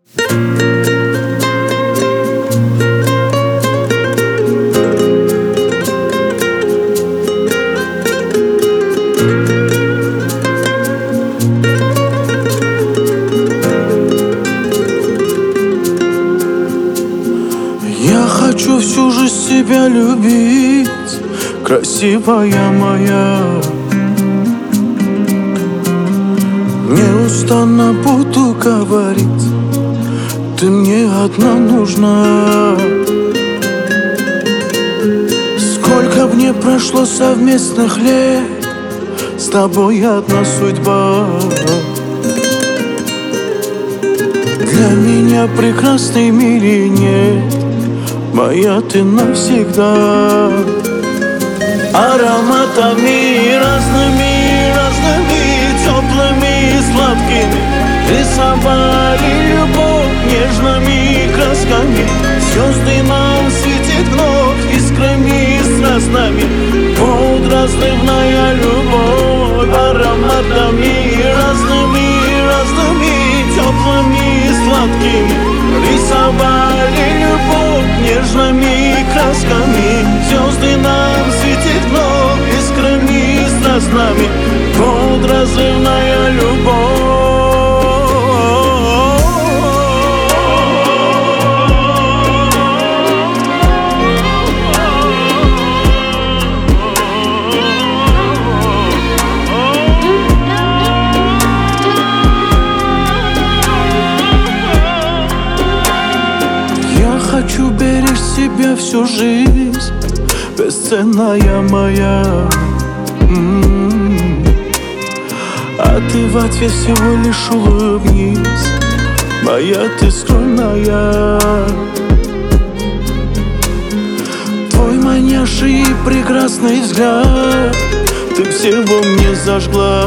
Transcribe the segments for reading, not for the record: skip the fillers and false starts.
Я хочу всю жизнь себя любить, красивая моя. Неустанно буду говорить, ты мне одна нужна. Сколько б не прошло совместных лет, с тобой одна судьба. Для меня прекрасной мире нет, моя ты навсегда. Ароматами разными, теплыми и сладкими рисовали любовь нежными красками. Звезды нам светят вновь искрами страстными. Вот разрывная любовь. Ароматами разными, теплыми и сладкими рисовали любовь нежными красками. Звезды нам светят вновь искрами страстными. Вот разрывная любовь. Хочу беречь себя всю жизнь, бесценная моя. А ты в ответ всего лишь улыбнись, моя ты скромная. Твой манящий и прекрасный взгляд, ты всего мне зажгла.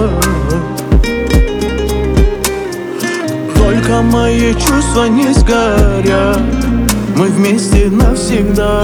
Только мои чувства не сгорят, мы вместе навсегда.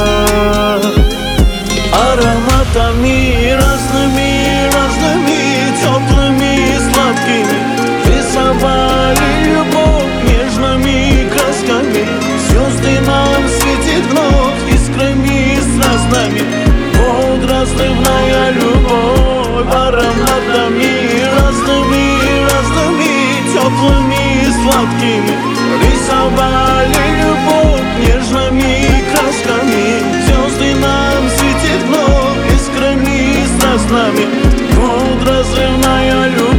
Ароматами разными, теплыми и сладкими рисовали любовь нежными красками. Звезды нам светят вновь искрами страстными. Вот разрывная любовь. Ароматами разными, теплыми и сладкими рисовали любовь нежными красками. Звезды нам светят вновь искрами страстными. Вот разрывная любовь.